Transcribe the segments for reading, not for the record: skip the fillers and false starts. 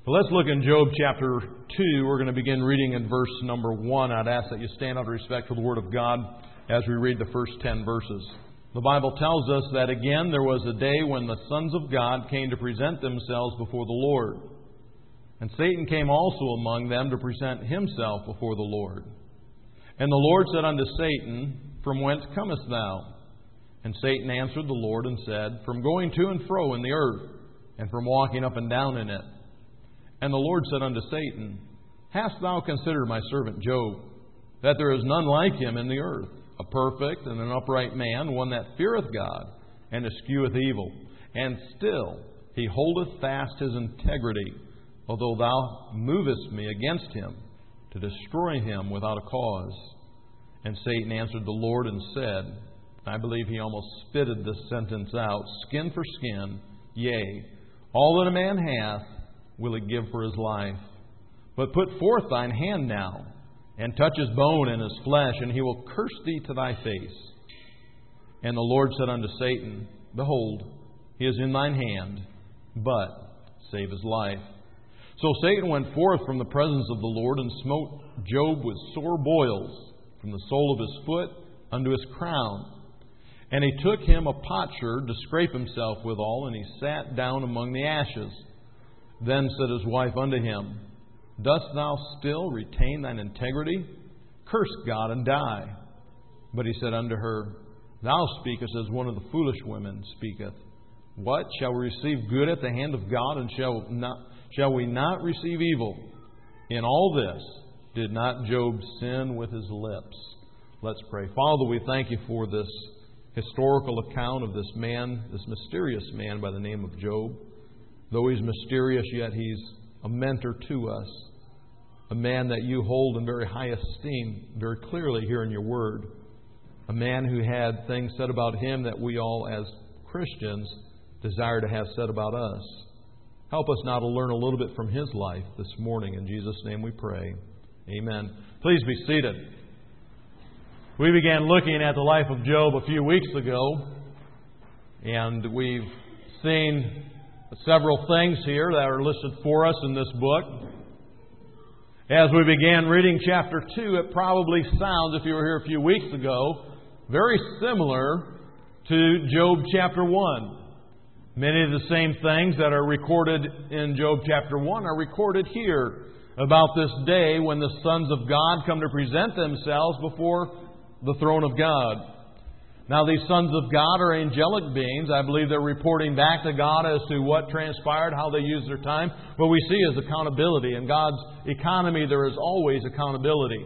Well, let's look in Job chapter 2. We're going to begin reading in verse number 1. I'd ask that you stand out of respect for the Word of God as we read the first 10 verses. The Bible tells us that again there was a day when the sons of God came to present themselves before the Lord. And Satan came also among them to present himself before the Lord. And the Lord said unto Satan, From whence comest thou? And Satan answered the Lord and said, From going to and fro in the earth, and from walking up and down in it. And the Lord said unto Satan, Hast thou considered my servant Job, that there is none like him in the earth, a perfect and an upright man, one that feareth God, and escheweth evil? And still he holdeth fast his integrity, although thou movest me against him, to destroy him without a cause. And Satan answered the Lord and said, I believe he almost spitted this sentence out, Skin for skin, yea, all that a man hath will he give for his life. But put forth thine hand now, and touch his bone and his flesh, and he will curse thee to thy face. And the Lord said unto Satan, Behold, he is in thine hand, but save his life. So Satan went forth from the presence of the Lord, and smote Job with sore boils, from the sole of his foot unto his crown. And he took him a potsherd to scrape himself withal, and he sat down among the ashes. Then said his wife unto him, Dost thou still retain thine integrity? Curse God and die. But he said unto her, Thou speakest as one of the foolish women speaketh. What? Shall we receive good at the hand of God, and shall we not receive evil? In all this did not Job sin with his lips. Let's pray. Father, we thank you for this historical account of this man, this mysterious man by the name of Job. Though he's mysterious, yet he's a mentor to us. A man that you hold in very high esteem, very clearly here in your Word. A man who had things said about him that we all as Christians desire to have said about us. Help us now to learn a little bit from his life this morning. In Jesus' name we pray. Amen. Please be seated. We began looking at the life of Job a few weeks ago, and we've seen several things here that are listed for us in this book. As we began reading chapter 2, it probably sounds, if you were here a few weeks ago, very similar to Job chapter 1. Many of the same things that are recorded in Job chapter 1 are recorded here about this day when the sons of God come to present themselves before the throne of God. Now, these sons of God are angelic beings. I believe they're reporting back to God as to what transpired, how they used their time. What we see is accountability. In God's economy, there is always accountability.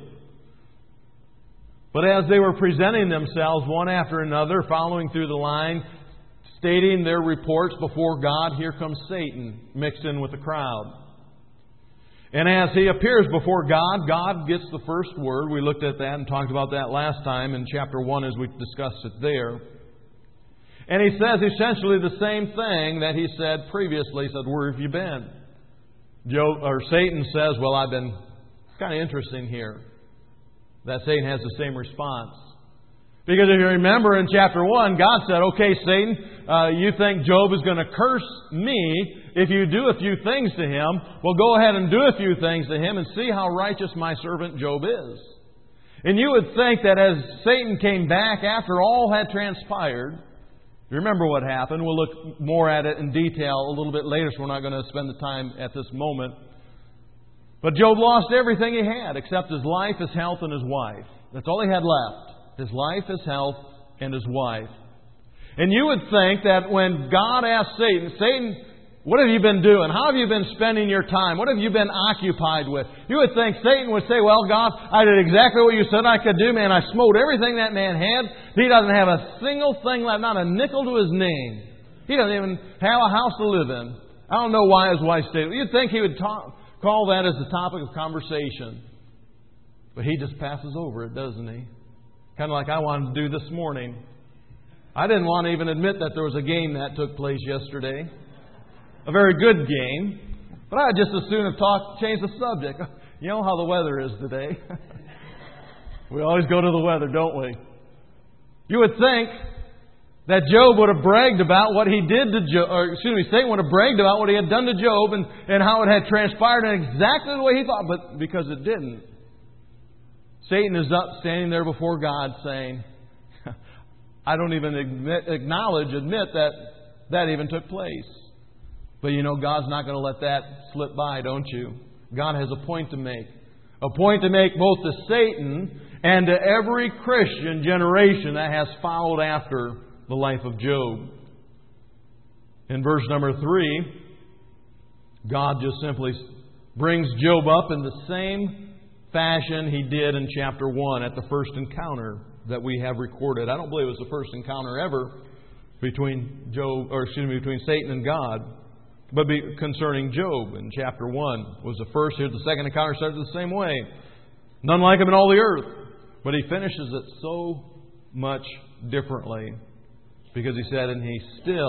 But as they were presenting themselves one after another, following through the line, stating their reports before God, here comes Satan mixed in with the crowd. And as he appears before God, God gets the first word. We looked at that and talked about that last time in chapter 1 as we discussed it there. And he says essentially the same thing that he said previously. He said, Where have you been? Satan says, Well, I've been... It's kind of interesting here that Satan has the same response. Because if you remember in chapter 1, God said, Okay, Satan, you think Job is going to curse me if you do a few things to him? Well, go ahead and do a few things to him and see how righteous my servant Job is. And you would think that as Satan came back after all had transpired, you remember what happened. We'll look more at it in detail a little bit later, so we're not going to spend the time at this moment. But Job lost everything he had except his life, his health, and his wife. That's all he had left. His life, his health, and his wife. And you would think that when God asked Satan, Satan, what have you been doing? How have you been spending your time? What have you been occupied with? You would think Satan would say, Well, God, I did exactly what you said I could do, man. I smote everything that man had. He doesn't have a single thing left, not a nickel to his name. He doesn't even have a house to live in. I don't know why his wife stayed. You'd think he would call that as the topic of conversation. But he just passes over it, doesn't he? Kind of like I wanted to do this morning. I didn't want to even admit that there was a game that took place yesterday. A very good game. But I'd just as soon have changed the subject. You know how the weather is today. We always go to the weather, don't we? You would think that Job would have bragged about what he did to Job, Satan would have bragged about what he had done to Job and how it had transpired in exactly the way he thought, but because it didn't. Satan is up standing there before God saying, I don't even admit that even took place. But you know, God's not going to let that slip by, don't you? God has a point to make. A point to make both to Satan and to every Christian generation that has followed after the life of Job. In verse number 3, God just simply brings Job up in the same fashion He did in chapter 1 at the first encounter that we have recorded. I don't believe it was the first encounter ever between Satan and God. But concerning Job in chapter 1 was the first. Here's the second encounter, started the same way. None like him in all the earth. But he finishes it so much differently. Because he said, and he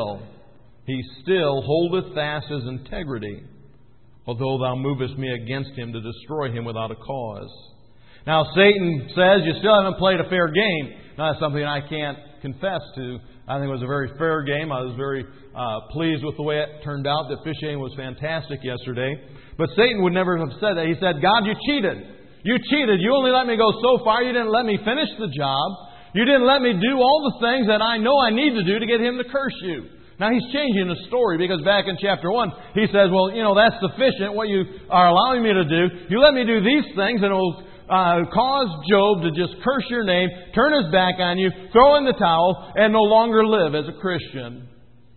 still holdeth fast his integrity, although thou movest me against him to destroy him without a cause. Now Satan says, you still haven't played a fair game. Now, that's something I can't confess to. I think it was a very fair game. I was very pleased with the way it turned out. The officiating was fantastic yesterday. But Satan would never have said that. He said, God, you cheated. You cheated. You only let me go so far. You didn't let me finish the job. You didn't let me do all the things that I know I need to do to get him to curse you. Now, he's changing the story because back in chapter 1, he says, well, you know, that's sufficient, what you are allowing me to do. You let me do these things and it will cause Job to just curse your name, turn his back on you, throw in the towel, and no longer live as a Christian.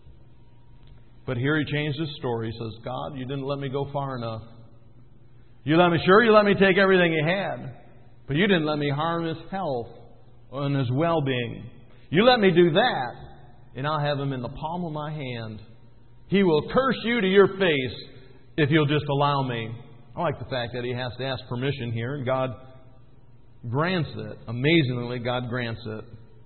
But here he changed his story. He says, God, you didn't let me go far enough. You let me take everything he had. But you didn't let me harm his health and his well-being. You let me do that, and I'll have him in the palm of my hand. He will curse you to your face if you'll just allow me. I like the fact that he has to ask permission here, and God grants it. Amazingly, God grants it.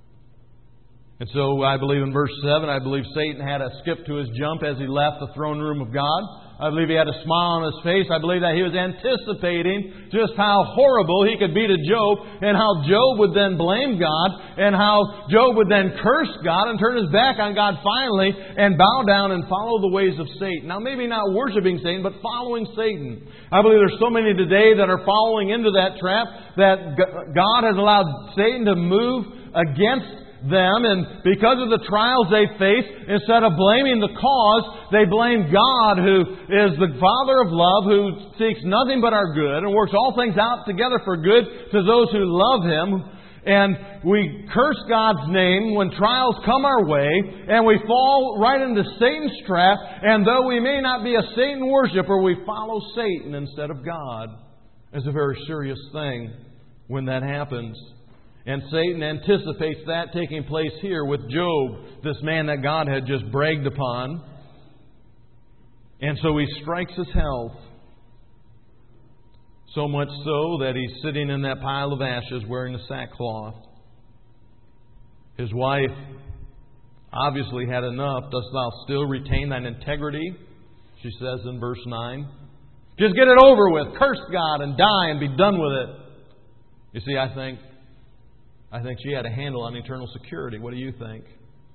And so I believe in verse 7, I believe Satan had a skip to his jump as he left the throne room of God. I believe he had a smile on his face. I believe that he was anticipating just how horrible he could be to Job, and how Job would then blame God, and how Job would then curse God and turn his back on God finally and bow down and follow the ways of Satan. Now, maybe not worshiping Satan, but following Satan. I believe there's so many today that are falling into that trap that God has allowed Satan to move against them, and because of the trials they face, instead of blaming the cause, they blame God, who is the Father of love, who seeks nothing but our good and works all things out together for good to those who love Him. And we curse God's name when trials come our way, and we fall right into Satan's trap, and though we may not be a Satan worshiper, we follow Satan instead of God. It's a very serious thing when that happens. And Satan anticipates that taking place here with Job, this man that God had just bragged upon. And so he strikes his health. So much so that he's sitting in that pile of ashes wearing a sackcloth. His wife obviously had enough. Dost thou still retain thine integrity? She says in verse 9. Just get it over with. Curse God and die and be done with it. You see, I think she had a handle on eternal security. What do you think?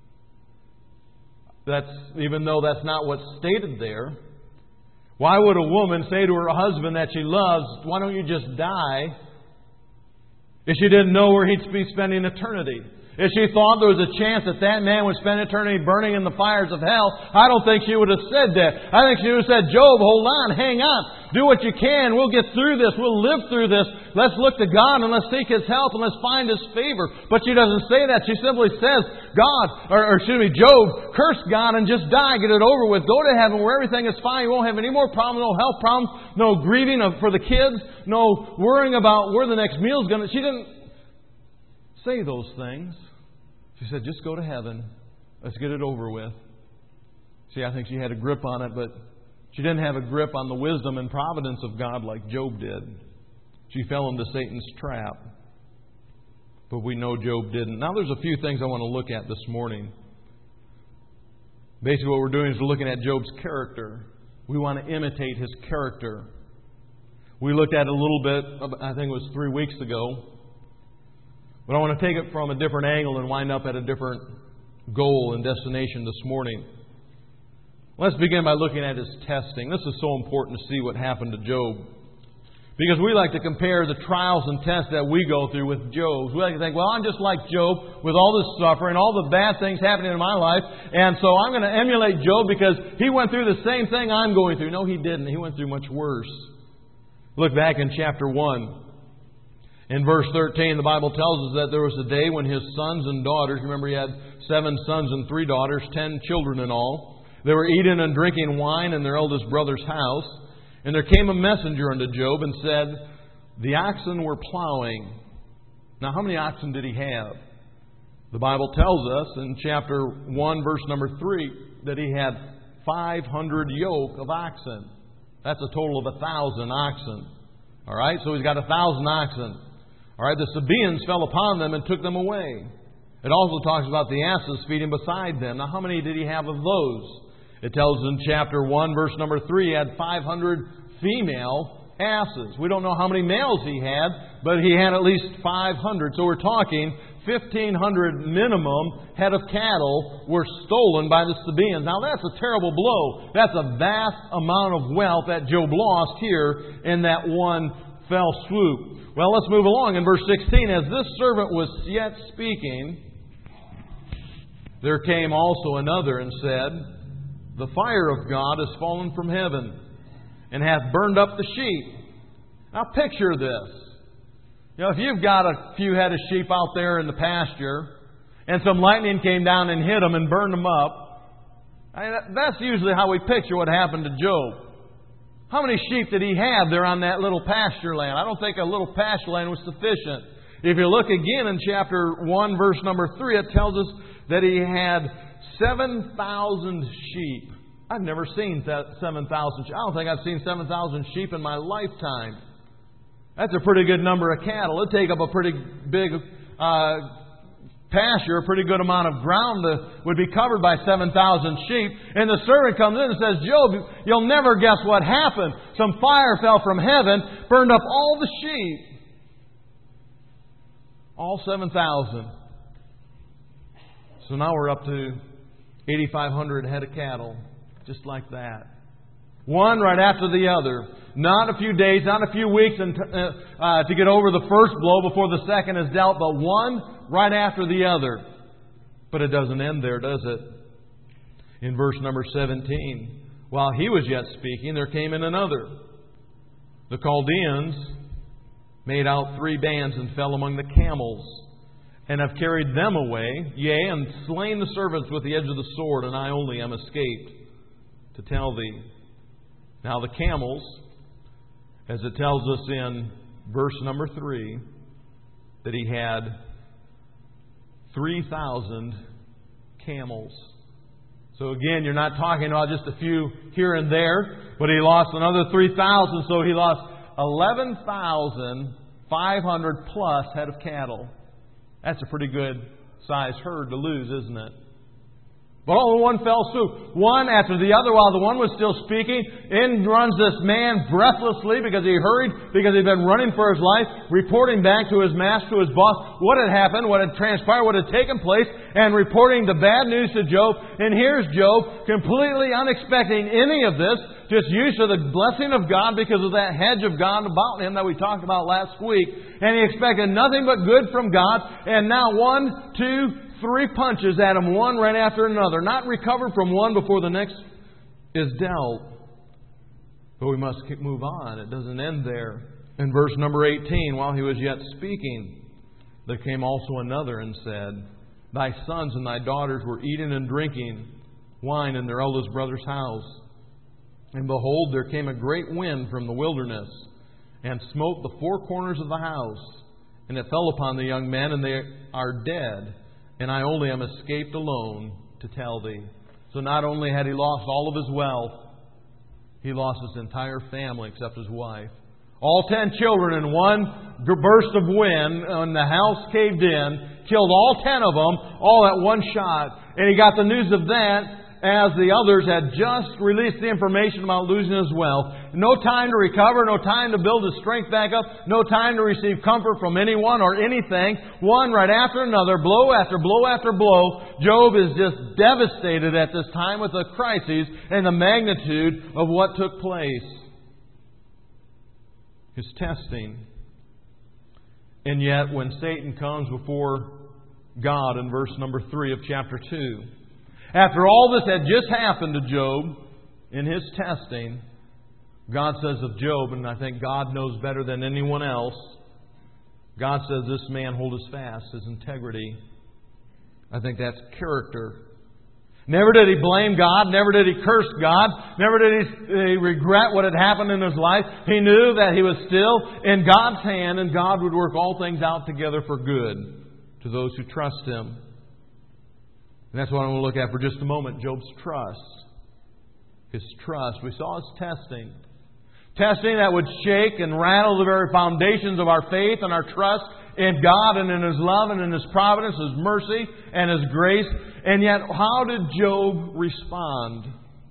Even though that's not what's stated there. Why would a woman say to her husband that she loves, why don't you just die, if she didn't know where he'd be spending eternity? If she thought there was a chance that that man would spend eternity burning in the fires of hell, I don't think she would have said that. I think she would have said, Job, hold on, hang on. Do what you can. We'll get through this. We'll live through this. Let's look to God and let's seek His help and let's find His favor. But she doesn't say that. She simply says, Job, curse God and just die. Get it over with. Go to heaven where everything is fine. You won't have any more problems, no health problems, no grieving for the kids, no worrying about where the next meal's going to... She didn't say those things. She said, just go to heaven. Let's get it over with. See, I think she had a grip on it, but she didn't have a grip on the wisdom and providence of God like Job did. She fell into Satan's trap. But we know Job didn't. Now there's a few things I want to look at this morning. Basically what we're doing is we're looking at Job's character. We want to imitate his character. We looked at it a little bit, I think it was 3 weeks ago. But I want to take it from a different angle and wind up at a different goal and destination this morning. Let's begin by looking at his testing. This is so important to see what happened to Job. Because we like to compare the trials and tests that we go through with Job's. We like to think, well, I'm just like Job with all this suffering, all the bad things happening in my life, and so I'm going to emulate Job because he went through the same thing I'm going through. No, he didn't. He went through much worse. Look back in chapter 1. In verse 13, the Bible tells us that there was a day when his sons and daughters, remember he had 7 sons and 3 daughters, 10 children in all, they were eating and drinking wine in their eldest brother's house. And there came a messenger unto Job and said, the oxen were plowing. Now, how many oxen did he have? The Bible tells us in chapter 1, verse number 3, that he had 500 yoke of oxen. That's a total of 1,000 oxen. All right, so he's got 1,000 oxen. All right, the Sabaeans fell upon them and took them away. It also talks about the asses feeding beside them. Now, how many did he have of those? It tells us in chapter 1, verse number 3, he had 500 female asses. We don't know how many males he had, but he had at least 500. So we're talking 1,500 minimum head of cattle were stolen by the Sabaeans. Now that's a terrible blow. That's a vast amount of wealth that Job lost here in that one fell swoop. Well, let's move along. In verse 16, as this servant was yet speaking, there came also another and said, the fire of God is fallen from heaven, and hath burned up the sheep. Now picture this. You know, if you've got a few head of sheep out there in the pasture, and some lightning came down and hit them and burned them up, that's usually how we picture what happened to Job. How many sheep did he have there on that little pasture land? I don't think a little pasture land was sufficient. If you look again in chapter 1, verse number 3, it tells us that he had 7,000 sheep. I've never seen 7,000 sheep. I don't think I've seen 7,000 sheep in my lifetime. That's a pretty good number of cattle. It'd take up a pretty big pasture, a pretty good amount of ground would be covered by 7,000 sheep. And the servant comes in and says, Job, you'll never guess what happened. Some fire fell from heaven, burned up all the sheep. All 7,000. So now we're up to 8,500 head of cattle, just like that. One right after the other. Not a few days, not a few weeks to get over the first blow before the second is dealt, but one right after the other. But it doesn't end there, does it? In verse number 17, while he was yet speaking, there came in another. The Chaldeans made out 3 bands and fell among the camels, and have carried them away, yea, and slain the servants with the edge of the sword, and I only am escaped to tell thee. Now the camels, as it tells us in verse number 3, that he had 3,000 camels. So again, you're not talking about just a few here and there, but he lost another 3,000, so he lost 11,500 plus head of cattle. That's a pretty good sized herd to lose, isn't it? But all in one fell swoop, one after the other, while the one was still speaking, in runs this man breathlessly because he hurried, because he'd been running for his life, reporting back to his master, to his boss, what had happened, what had transpired, what had taken place, and reporting the bad news to Job. And here's Job, completely unexpecting any of this, just used to the blessing of God because of that hedge of God about him that we talked about last week. And he expected nothing but good from God. And now 1, 2, 3 punches at him, one right after another. Not recovered from one before the next is dealt. But we must move on. It doesn't end there. In verse number 18, while he was yet speaking, there came also another and said, thy sons and thy daughters were eating and drinking wine in their eldest brother's house. And behold, there came a great wind from the wilderness, and smote the 4 corners of the house. And it fell upon the young men, and they are dead. And I only am escaped alone to tell thee. So not only had he lost all of his wealth, he lost his entire family except his wife. All 10 children in one burst of wind, when the house caved in, killed all 10 of them, all at one shot. And he got the news of that as the others had just released the information about losing his wealth. No time to recover, no time to build his strength back up, no time to receive comfort from anyone or anything. One right after another, blow after blow after blow. Job is just devastated at this time with the crises and the magnitude of what took place. His testing. And yet, when Satan comes before God in verse number 3 of chapter 2, after all this had just happened to Job in his testing, God says of Job, and I think God knows better than anyone else, God says this man hold his fast, his integrity. I think that's character. Never did he blame God. Never did he curse God. Never did he regret what had happened in his life. He knew that he was still in God's hand and God would work all things out together for good to those who trust Him. And that's what I want to look at for just a moment. Job's trust. His trust. We saw his testing. Testing that would shake and rattle the very foundations of our faith and our trust in God and in His love and in His providence, His mercy and His grace. And yet, how did Job respond?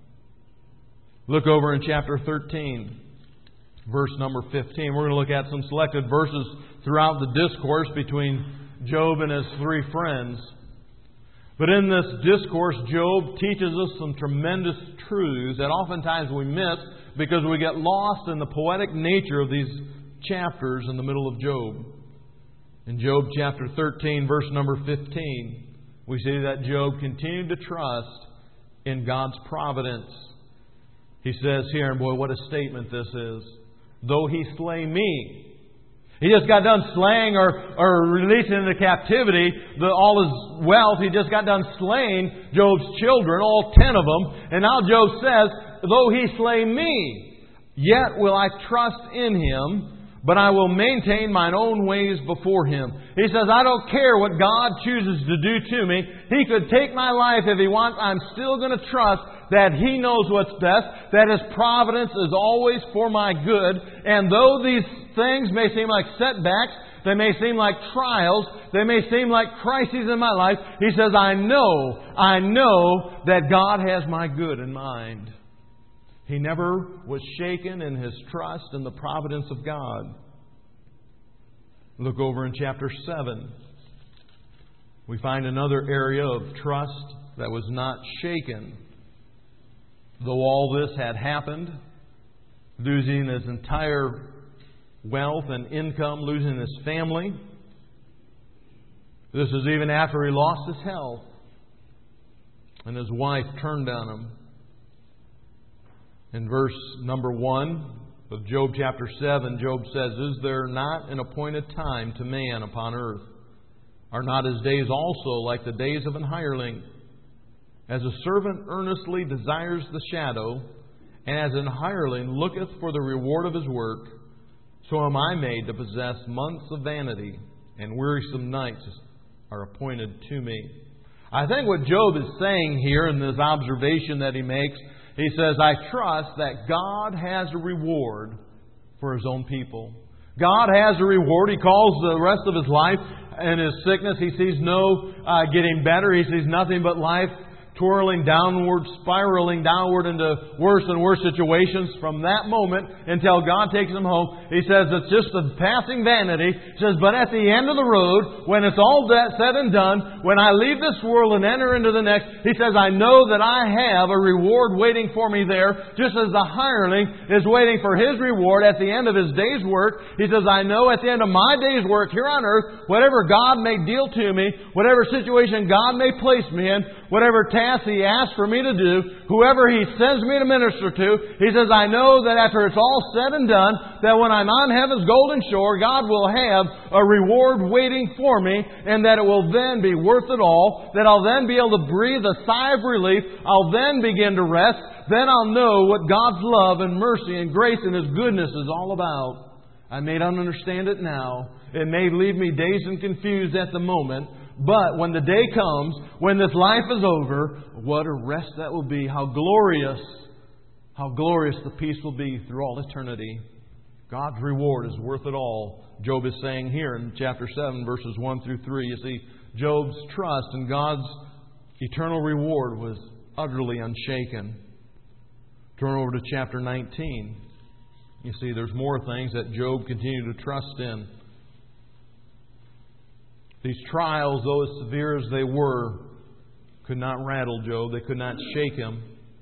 Look over in chapter 13, verse number 15. We're going to look at some selected verses throughout the discourse between Job and his three friends. But in this discourse, Job teaches us some tremendous truths that oftentimes we miss because we get lost in the poetic nature of these chapters in the middle of Job. In Job chapter 13, verse number 15, we see that Job continued to trust in God's providence. He says here, and boy, what a statement this is. Though He slay me. He just got done slaying or releasing into captivity all his wealth. He just got done slaying Job's children, all 10 of them. And now Job says, though He slay me, yet will I trust in Him, but I will maintain mine own ways before Him. He says, I don't care what God chooses to do to me. He could take my life if He wants. I'm still going to trust that He knows what's best, that His providence is always for my good. And though these things may seem like setbacks, they may seem like trials, they may seem like crises in my life, He says, I know that God has my good in mind. He never was shaken in his trust in the providence of God. Look over in chapter 7. We find another area of trust that was not shaken. Though all this had happened, losing his entire wealth and income, losing his family. This is even after he lost his health. And his wife turned on him. In verse number 1 of Job chapter 7, Job says, Is there not an appointed time to man upon earth? Are not his days also like the days of an hireling? As a servant earnestly desires the shadow, and as an hireling looketh for the reward of his work, so am I made to possess months of vanity, and wearisome nights are appointed to me. I think what Job is saying here in this observation that he makes, he says, I trust that God has a reward for His own people. God has a reward. He calls the rest of his life and his sickness. He sees no getting better. He sees nothing but life twirling downward, spiraling downward into worse and worse situations from that moment until God takes him home. He says it's just a passing vanity. He says, but at the end of the road, when it's all said and done, when I leave this world and enter into the next, he says, I know that I have a reward waiting for me there, just as the hireling is waiting for his reward at the end of his day's work. He says, I know at the end of my day's work here on earth, whatever God may deal to me, whatever situation God may place me in, whatever task He asks for me to do, whoever He sends me to minister to, He says, I know that after it's all said and done, that when I'm on heaven's golden shore, God will have a reward waiting for me, and that it will then be worth it all, that I'll then be able to breathe a sigh of relief, I'll then begin to rest, then I'll know what God's love and mercy and grace and His goodness is all about. I may not understand it now. It may leave me dazed and confused at the moment. But when the day comes, when this life is over, what a rest that will be. How glorious the peace will be through all eternity. God's reward is worth it all. Job is saying here in chapter 7, verses 1 through 3. You see, Job's trust in God's eternal reward was utterly unshaken. Turn over to chapter 19. You see, there's more things that Job continued to trust in. These trials, though as severe as they were, could not rattle Job. They could not shake him.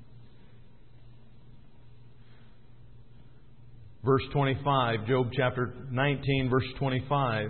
Verse 25, Job chapter 19, verse 25.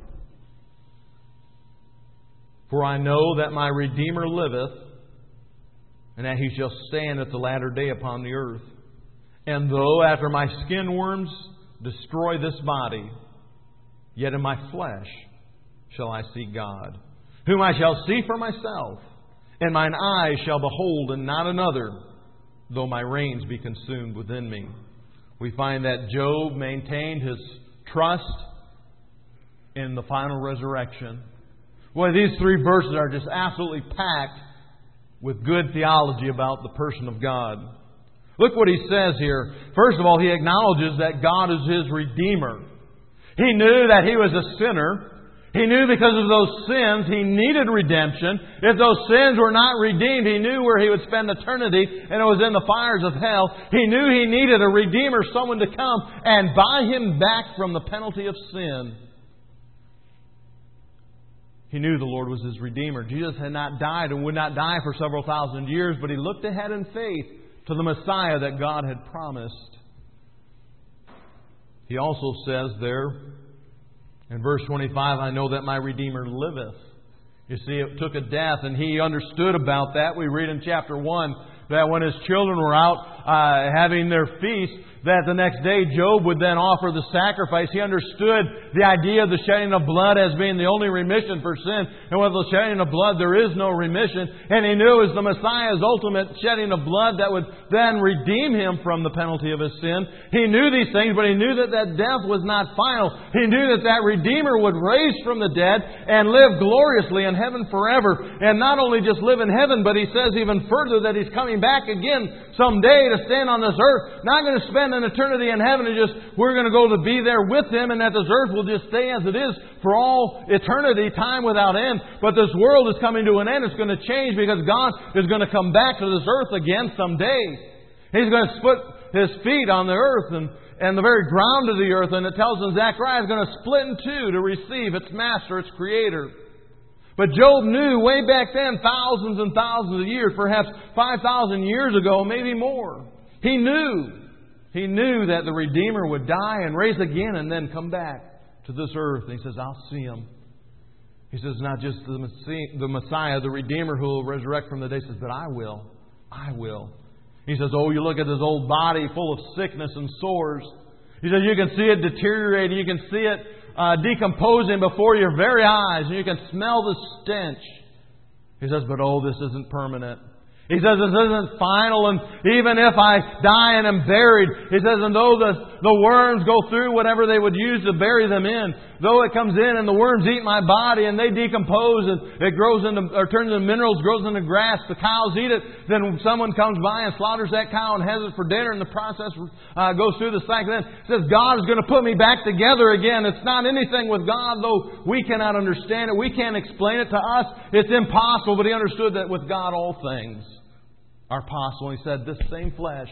For I know that my Redeemer liveth, and that He shall stand at the latter day upon the earth. And though after my skin worms destroy this body, yet in my flesh shall I see God, whom I shall see for myself, and mine eyes shall behold and not another, though my reins be consumed within me. We find that Job maintained his trust in the final resurrection. Boy, these three verses are just absolutely packed with good theology about the person of God. Look what he says here. First of all, he acknowledges that God is his Redeemer. He knew that he was a sinner. He knew because of those sins he needed redemption. If those sins were not redeemed, he knew where he would spend eternity, and it was in the fires of hell. He knew he needed a Redeemer, someone to come and buy him back from the penalty of sin. He knew the Lord was his Redeemer. Jesus had not died and would not die for several thousand years, but he looked ahead in faith to the Messiah that God had promised. He also says there, in verse 25, I know that my Redeemer liveth. You see, it took a death, and he understood about that. We read in chapter 1 that when his children were out having their feast, that the next day Job would then offer the sacrifice. He understood the idea of the shedding of blood as being the only remission for sin. And with the shedding of blood, there is no remission. And he knew it was the Messiah's ultimate shedding of blood that would then redeem him from the penalty of his sin. He knew these things, but he knew that that death was not final. He knew that that Redeemer would raise from the dead and live gloriously in heaven forever. And not only just live in heaven, but he says even further that he's coming back again someday to stand on this earth. Not going to spend an eternity in heaven and we're going to go to be there with Him, and that this earth will just stay as it is for all eternity, time without end. But this world is coming to an end. It's going to change because God is going to come back to this earth again someday. He's going to put His feet on the earth and the very ground of the earth, and it tells us Zechariah is going to split in two to receive its Master, its Creator. But Job knew way back then, thousands and thousands of years, perhaps 5,000 years ago, maybe more. He knew that the Redeemer would die and rise again and then come back to this earth. And he says, I'll see Him. He says, not just the Messiah, the Redeemer who will resurrect from the dead. He says, but I will. I will. He says, oh, you look at this old body full of sickness and sores. He says, you can see it deteriorating. You can see it decomposing before your very eyes. And you can smell the stench. He says, but oh, this isn't permanent. He says, this isn't final, and even if I die and am buried, He says, and though the worms go through whatever they would use to bury them in, though it comes in and the worms eat my body and they decompose and it grows into, or turns into minerals, grows into grass, the cows eat it, then someone comes by and slaughters that cow and has it for dinner, and the process goes through the cycle. Then it says, God is going to put me back together again. It's not anything with God, though we cannot understand it. We can't explain it to us. It's impossible, but He understood that with God all things are possible. He said, this same flesh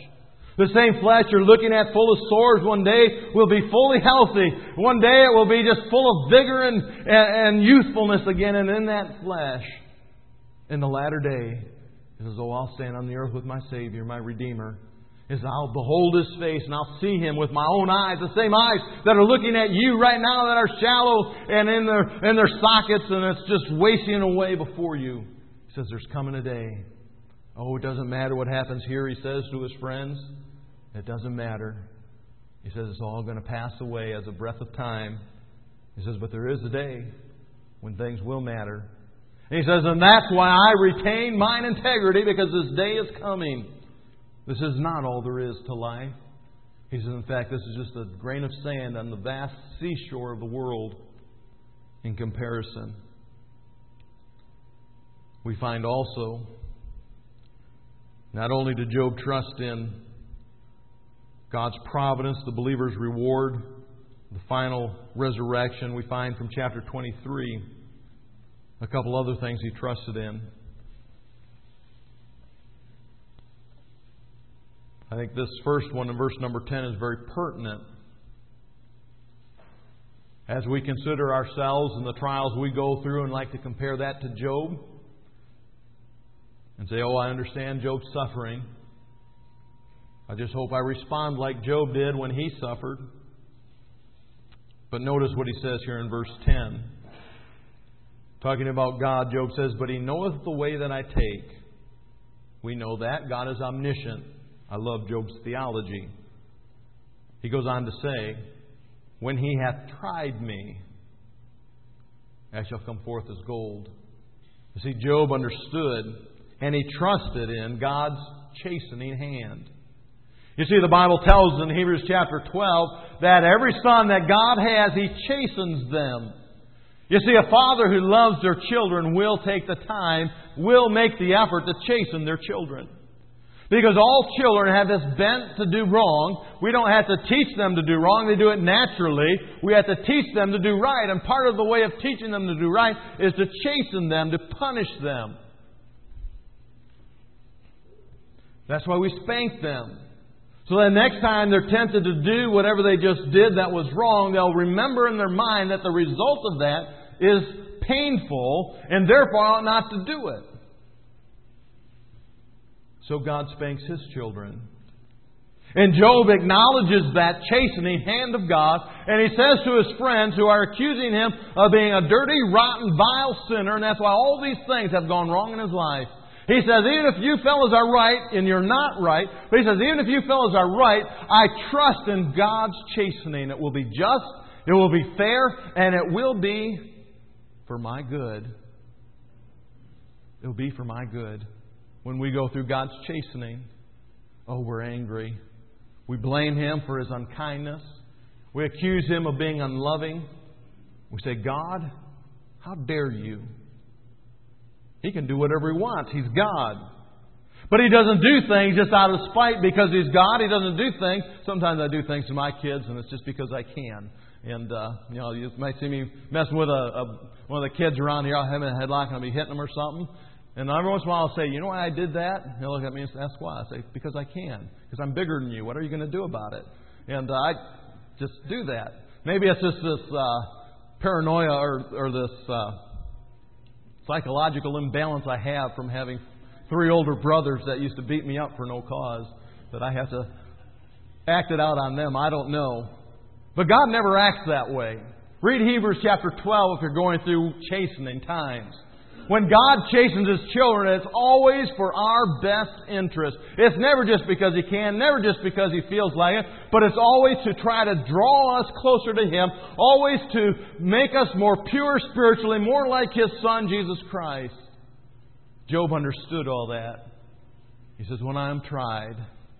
you're looking at full of sores one day will be fully healthy. One day it will be just full of vigor and youthfulness again. And in that flesh, in the latter day, He says, oh, I'll stand on the earth with my Savior, my Redeemer. He says, I'll behold His face and I'll see Him with my own eyes. The same eyes that are looking at you right now that are shallow and in their sockets, and it's just wasting away before you. He says, there's coming a day. Oh, it doesn't matter what happens here, He says to His friends. It doesn't matter. He says it's all going to pass away as a breath of time. He says, but there is a day when things will matter. And He says, and that's why I retain mine integrity, because this day is coming. This is not all there is to life. He says, in fact, this is just a grain of sand on the vast seashore of the world in comparison. We find also, not only did Job trust in God's providence, the believer's reward, the final resurrection, we find from chapter 23 a couple other things he trusted in. I think this first one in verse number 10 is very pertinent. As we consider ourselves and the trials we go through and like to compare that to Job and say, oh, I understand Job's suffering. I just hope I respond like Job did when he suffered. But notice what he says here in verse 10. Talking about God, Job says, but He knoweth the way that I take. We know that. God is omniscient. I love Job's theology. He goes on to say, when He hath tried me, I shall come forth as gold. You see, Job understood and he trusted in God's chastening hand. You see, the Bible tells us in Hebrews chapter 12 that every son that God has, He chastens them. You see, a father who loves their children will take the time, will make the effort to chasten their children. Because all children have this bent to do wrong. We don't have to teach them to do wrong. They do it naturally. We have to teach them to do right. And part of the way of teaching them to do right is to chasten them, to punish them. That's why we spank them. So that next time they're tempted to do whatever they just did that was wrong, they'll remember in their mind that the result of that is painful and therefore ought not to do it. So God spanks His children. And Job acknowledges that chastening hand of God, and he says to his friends who are accusing him of being a dirty, rotten, vile sinner, and that's why all these things have gone wrong in his life. He says, even if you fellows are right and you're not right, but he says, even if you fellows are right, I trust in God's chastening. It will be just, it will be fair, and it will be for my good. It will be for my good. When we go through God's chastening, oh, we're angry. We blame Him for His unkindness. We accuse Him of being unloving. We say, God, how dare you? He can do whatever He wants. He's God. But He doesn't do things just out of spite because He's God. He doesn't do things. Sometimes I do things to my kids, and it's just because I can. And, you might see me messing with one of the kids around here. I'll have him in a headlock and I'll be hitting them or something. And every once in a while I'll say, you know why I did that? And he'll look at me and ask why. I say, because I can. Because I'm bigger than you. What are you going to do about it? And I just do that. Maybe it's just this paranoia or this psychological imbalance I have from having 3 older brothers that used to beat me up for no cause. That I have to act it out on them. I don't know. But God never acts that way. Read Hebrews chapter 12 if you're going through chastening times. When God chastens His children, it's always for our best interest. It's never just because He can, never just because He feels like it, but it's always to try to draw us closer to Him, always to make us more pure spiritually, more like His Son, Jesus Christ. Job understood all that. He says, when I am tried,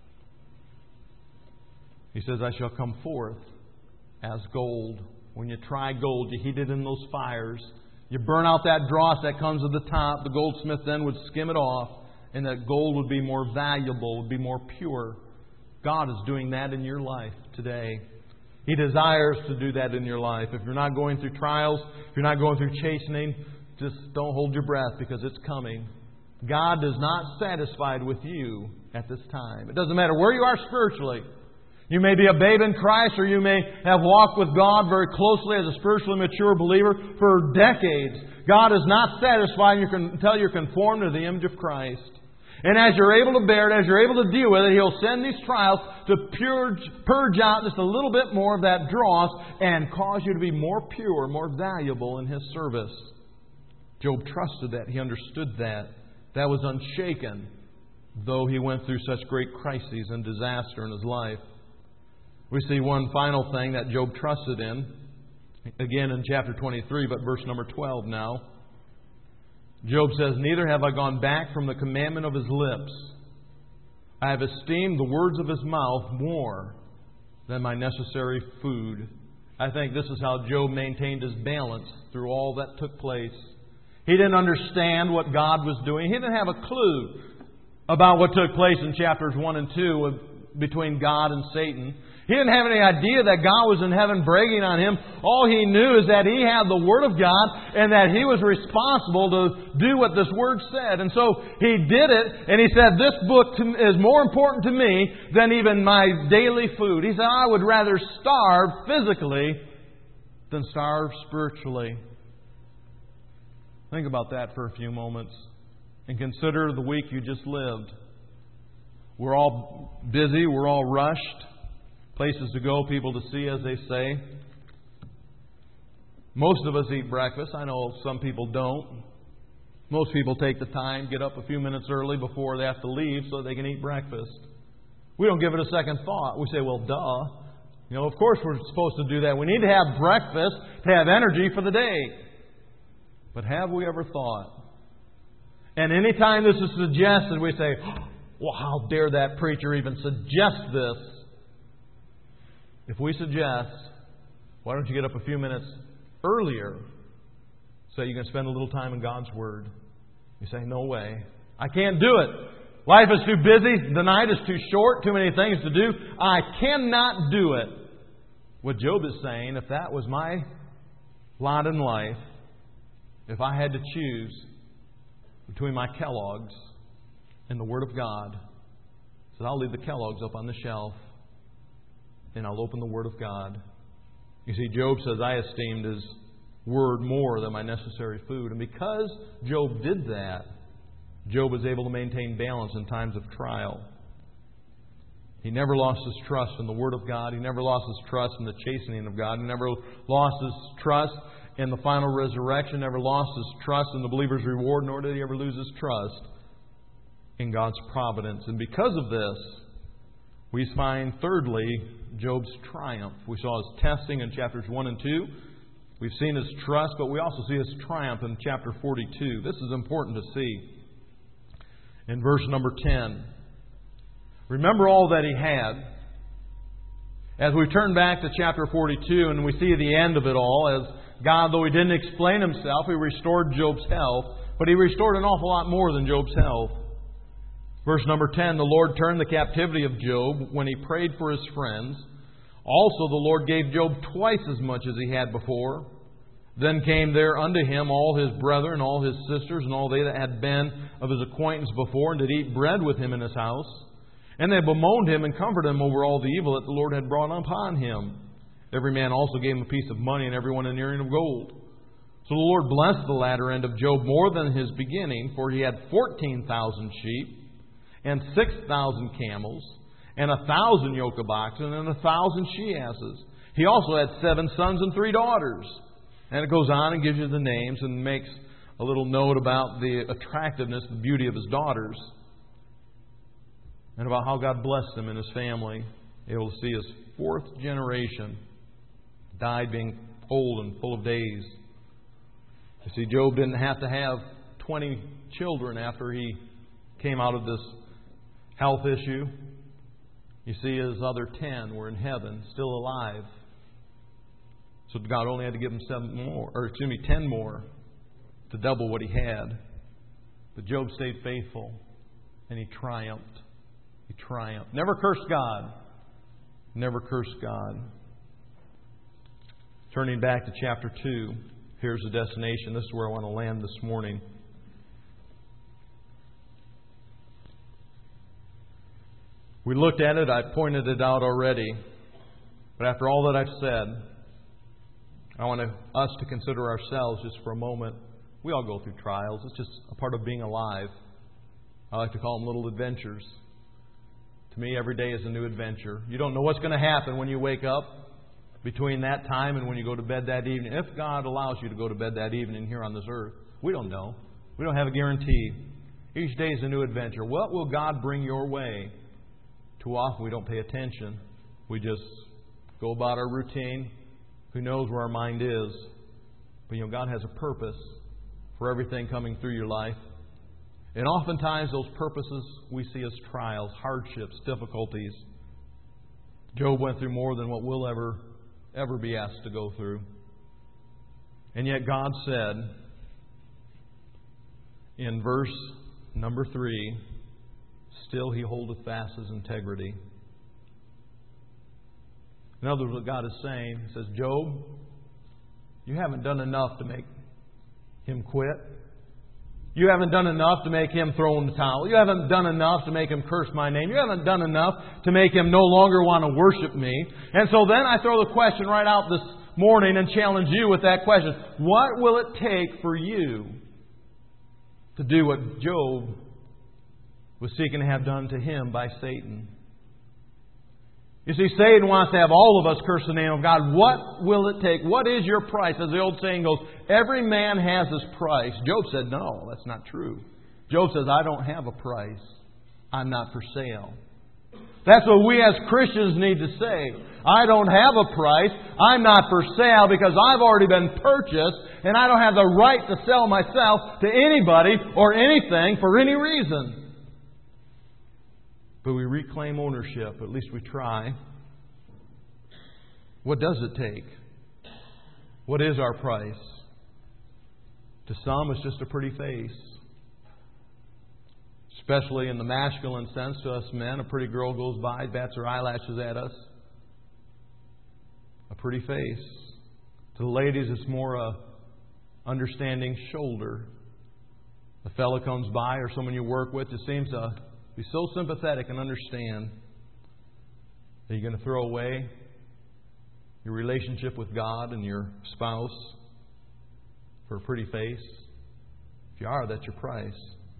he says, I shall come forth as gold. When you try gold, you heat it in those fires. You burn out that dross that comes at the top. The goldsmith then would skim it off, and that gold would be more valuable, would be more pure. God is doing that in your life today. He desires to do that in your life. If you're not going through trials, if you're not going through chastening, just don't hold your breath because it's coming. God is not satisfied with you at this time. It doesn't matter where you are spiritually. You may be a babe in Christ, or you may have walked with God very closely as a spiritually mature believer for decades. God is not satisfied until you're conformed to the image of Christ. And as you're able to bear it, as you're able to deal with it, He'll send these trials to purge out just a little bit more of that dross and cause you to be more pure, more valuable in His service. Job trusted that. He understood that. That was unshaken, though he went through such great crises and disaster in his life. We see one final thing that Job trusted in, again in chapter 23, but verse number 12 now. Job says, neither have I gone back from the commandment of his lips. I have esteemed the words of his mouth more than my necessary food. I think this is how Job maintained his balance through all that took place. He didn't understand what God was doing. He didn't have a clue about what took place in chapters 1 and 2 between God and Satan. He didn't have any idea that God was in heaven bragging on him. All he knew is that he had the Word of God and that he was responsible to do what this Word said. And so he did it, and he said, this book is more important to me than even my daily food. He said, I would rather starve physically than starve spiritually. Think about that for a few moments and consider the week you just lived. We're all busy, we're all rushed. Places to go, people to see, as they say. Most of us eat breakfast. I know some people don't. Most people take the time, get up a few minutes early before they have to leave so they can eat breakfast. We don't give it a second thought. We say, well, duh. Of course we're supposed to do that. We need to have breakfast to have energy for the day. But have we ever thought? And anytime this is suggested, we say, well, how dare that preacher even suggest this? If we suggest, why don't you get up a few minutes earlier so you can spend a little time in God's Word? You say, no way. I can't do it. Life is too busy. The night is too short. Too many things to do. I cannot do it. What Job is saying, if that was my lot in life, if I had to choose between my Kellogg's and the Word of God, he said, I'll leave the Kellogg's up on the shelf and I'll open the Word of God. You see, Job says, I esteemed His Word more than my necessary food. And because Job did that, Job was able to maintain balance in times of trial. He never lost his trust in the Word of God. He never lost his trust in the chastening of God. He never lost his trust in the final resurrection. Never lost his trust in the believer's reward, nor did he ever lose his trust in God's providence. And because of this, we find, thirdly, Job's triumph. We saw his testing in chapters 1 and 2. We've seen his trust, but we also see his triumph in chapter 42. This is important to see. In verse number 10, remember all that he had. As we turn back to chapter 42 and we see the end of it all, as God, though He didn't explain Himself, He restored Job's health, but He restored an awful lot more than Job's health. Verse number 10, the Lord turned the captivity of Job when he prayed for his friends. Also the Lord gave Job twice as much as he had before. Then came there unto him all his brethren, all his sisters, and all they that had been of his acquaintance before, and did eat bread with him in his house. And they bemoaned him and comforted him over all the evil that the Lord had brought upon him. Every man also gave him a piece of money, and every one an earring of gold. So the Lord blessed the latter end of Job more than his beginning, for he had 14,000 sheep, and 6,000 camels, and 1,000 yoke of oxen, and 1,000 she-asses. He also had 7 sons and 3 daughters. And it goes on and gives you the names and makes a little note about the attractiveness, the beauty of his daughters, and about how God blessed him and his family. Able to see his 4th generation died being old and full of days. You see, Job didn't have to have 20 children after he came out of this health issue. You see, his other 10 were in heaven, still alive. So God only had to give him 10 more to double what he had. But Job stayed faithful, and he triumphed. He triumphed. Never cursed God. Never cursed God. Turning back to chapter 2, here's the destination. This is where I want to land this morning. We looked at it. I pointed it out already. But after all that I've said, I want us to consider ourselves just for a moment. We all go through trials. It's just a part of being alive. I like to call them little adventures. To me, every day is a new adventure. You don't know what's going to happen when you wake up between that time and when you go to bed that evening. If God allows you to go to bed that evening here on this earth, we don't know. We don't have a guarantee. Each day is a new adventure. What will God bring your way? Too often we don't pay attention. We just go about our routine. Who knows where our mind is? But God has a purpose for everything coming through your life. And oftentimes those purposes we see as trials, hardships, difficulties. Job went through more than what we'll ever be asked to go through. And yet God said in verse number 3, still He holdeth fast His integrity. In other words, what God is saying, He says, Job, you haven't done enough to make him quit. You haven't done enough to make him throw in the towel. You haven't done enough to make him curse my name. You haven't done enough to make him no longer want to worship me. And so then I throw the question right out this morning and challenge you with that question. What will it take for you to do what Job was seeking to have done to him by Satan? You see, Satan wants to have all of us curse the name of God. What will it take? What is your price? As the old saying goes, every man has his price. Job said, no, that's not true. Job says, I don't have a price. I'm not for sale. That's what we as Christians need to say. I don't have a price. I'm not for sale because I've already been purchased and I don't have the right to sell myself to anybody or anything for any reason. But we reclaim ownership. At least we try. What does it take? What is our price? To some, it's just a pretty face. Especially in the masculine sense, to us men, a pretty girl goes by, bats her eyelashes at us. A pretty face. To the ladies, it's more a understanding shoulder. A fellow comes by or someone you work with just seems to be so sympathetic and understand that you're going to throw away your relationship with God and your spouse for a pretty face. If you are, that's your price.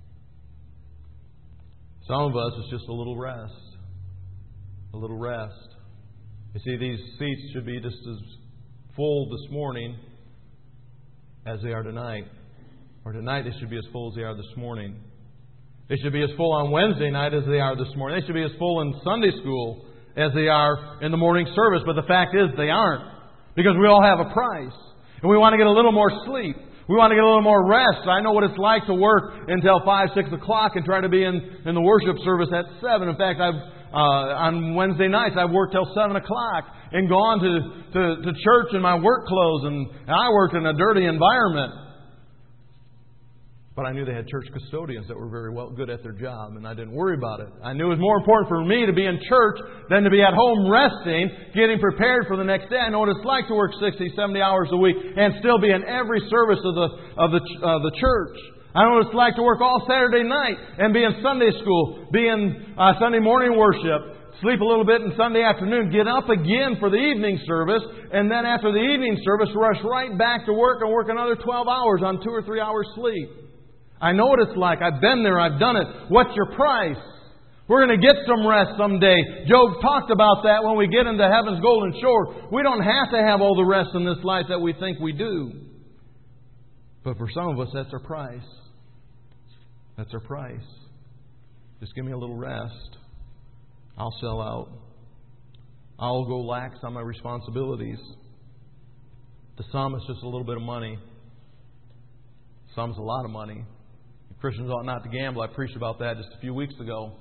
Some of us, it's just a little rest. A little rest. You see, these seats should be just as full this morning as they are tonight. Or tonight they should be as full as they are this morning. They should be as full on Wednesday night as they are this morning. They should be as full in Sunday school as they are in the morning service. But the fact is they aren't. Because we all have a price. And we want to get a little more sleep. We want to get a little more rest. I know what it's like to work until 5, 6 o'clock and try to be in the worship service at 7. In fact, on Wednesday nights I've worked till 7 o'clock and gone to church in my work clothes. And I worked in a dirty environment. But I knew they had church custodians that were very good at their job, and I didn't worry about it. I knew it was more important for me to be in church than to be at home resting, getting prepared for the next day. I know what it's like to work 60, 70 hours a week and still be in every service of the church. I know what it's like to work all Saturday night and be in Sunday school, be in Sunday morning worship, sleep a little bit in Sunday afternoon, get up again for the evening service, and then after the evening service, rush right back to work and work another 12 hours on 2 or 3 hours sleep. I know what it's like. I've been there. I've done it. What's your price? We're going to get some rest someday. Job talked about that when we get into heaven's golden shore. We don't have to have all the rest in this life that we think we do. But for some of us, that's our price. That's our price. Just give me a little rest. I'll sell out. I'll go lax on my responsibilities. To some, it's just a little bit of money. Some's a lot of money. Christians ought not to gamble. I preached about that just a few weeks ago.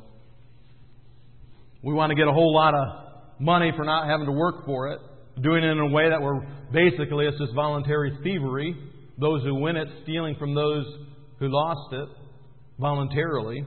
We want to get a whole lot of money for not having to work for it, doing it in a way that we're basically, it's just voluntary thievery. Those who win it stealing from those who lost it voluntarily.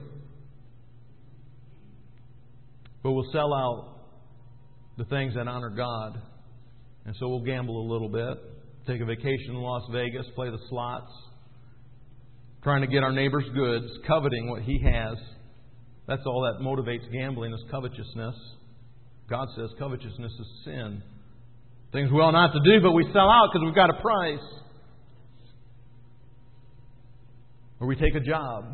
But we'll sell out the things that honor God. And so we'll gamble a little bit, take a vacation in Las Vegas, play the slots, trying to get our neighbor's goods, coveting what he has. That's all that motivates gambling is covetousness. God says covetousness is sin. Things we ought not to do, but we sell out because we've got a price. Or we take a job.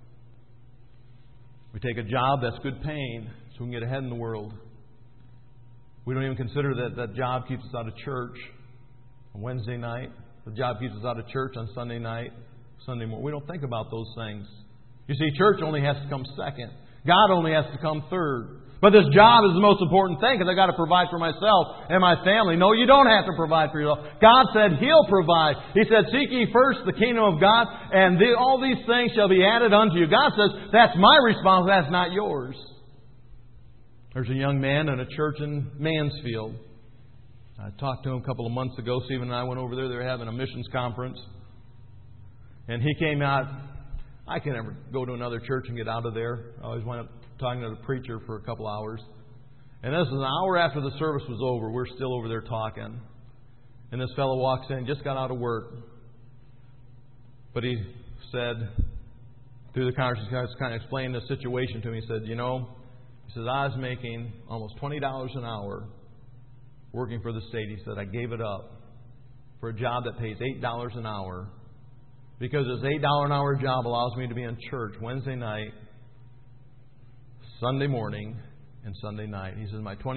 We take a job that's good paying so we can get ahead in the world. We don't even consider that job keeps us out of church on Wednesday night. The job keeps us out of church on Sunday night. Sunday morning. We don't think about those things. You see, church only has to come second. God only has to come third. But this job is the most important thing because I've got to provide for myself and my family. No, you don't have to provide for yourself. God said He'll provide. He said, seek ye first the kingdom of God and all these things shall be added unto you. God says, that's my responsibility. That's not yours. There's a young man in a church in Mansfield. I talked to him a couple of months ago. Stephen and I went over there. They were having a missions conference. And he came out. I can never go to another church and get out of there. I always wind up talking to the preacher for a couple hours. And this is an hour after the service was over. We're still over there talking. And this fellow walks in, just got out of work. But he said, through the conversation, he was kind of explained the situation to me. He said, he says, I was making almost $20 an hour working for the state. He said, I gave it up for a job that pays $8 an hour because this $8 an hour job allows me to be in church Wednesday night, Sunday morning, and Sunday night. He says, my $20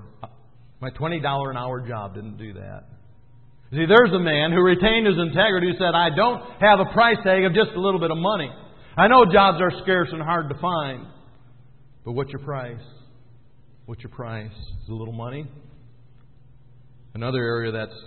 an hour job didn't do that. See, there's a man who retained his integrity, who said, I don't have a price tag of just a little bit of money. I know jobs are scarce and hard to find. But what's your price? What's your price? Is it a little money? Another area that's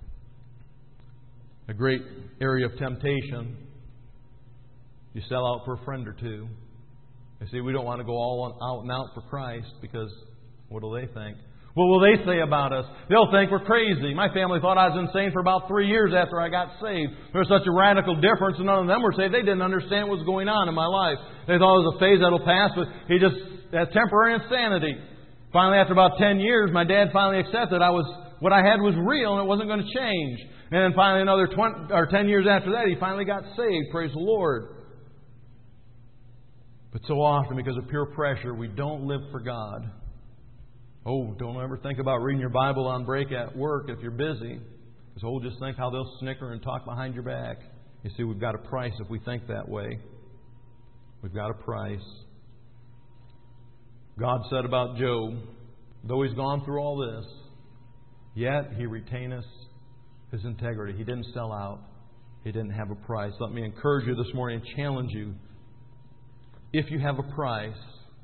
a great area of temptation. You sell out for a friend or two. You see, we don't want to go all out and out for Christ because what will they think? What will they say about us? They'll think we're crazy. My family thought I was insane for about 3 years after I got saved. There was such a radical difference, and none of them were saved. They didn't understand what was going on in my life. They thought it was a phase that'll pass, but he just had temporary insanity. Finally, after about 10 years, my dad finally accepted what I had was real and it wasn't going to change. And then finally, another 10 years after that, he finally got saved. Praise the Lord. But so often, because of peer pressure, we don't live for God. Oh, don't ever think about reading your Bible on break at work if you're busy. Because just think how they'll snicker and talk behind your back. You see, we've got a price if we think that way. We've got a price. God said about Job, though he's gone through all this, yet he retaineth his integrity. He didn't sell out. He didn't have a price. Let me encourage you this morning and challenge you. If you have a price,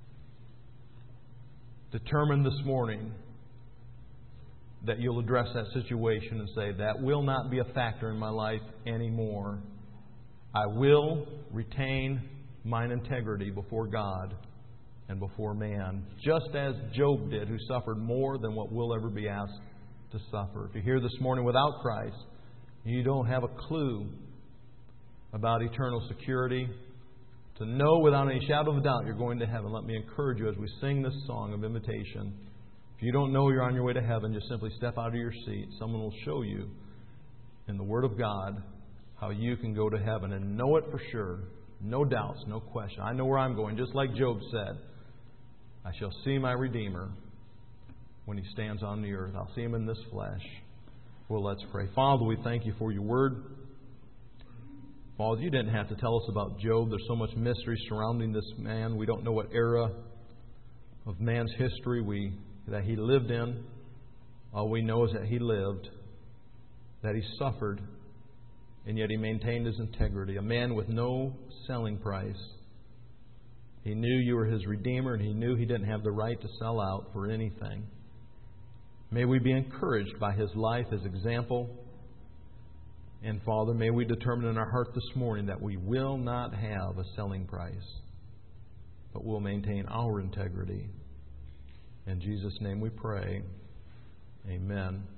determine this morning that you'll address that situation and say, that will not be a factor in my life anymore. I will retain mine integrity before God and before man, just as Job did, who suffered more than what we'll ever be asked to suffer. If you're here this morning without Christ, and you don't have a clue about eternal security, to know without any shadow of a doubt you're going to heaven, let me encourage you as we sing this song of invitation. If you don't know you're on your way to heaven, just simply step out of your seat. Someone will show you in the Word of God how you can go to heaven and know it for sure. No doubts, no question. I know where I'm going, just like Job said. I shall see my Redeemer when He stands on the earth. I'll see Him in this flesh. Well, let's pray. Father, we thank You for Your Word. Father, You didn't have to tell us about Job. There's so much mystery surrounding this man. We don't know what era of man's history that he lived in. All we know is that he lived, that he suffered, and yet he maintained his integrity. A man with no selling price. He knew You were his Redeemer, and he knew he didn't have the right to sell out for anything. May we be encouraged by his life, his example. And Father, may we determine in our heart this morning that we will not have a selling price, but we'll maintain our integrity. In Jesus' name we pray. Amen.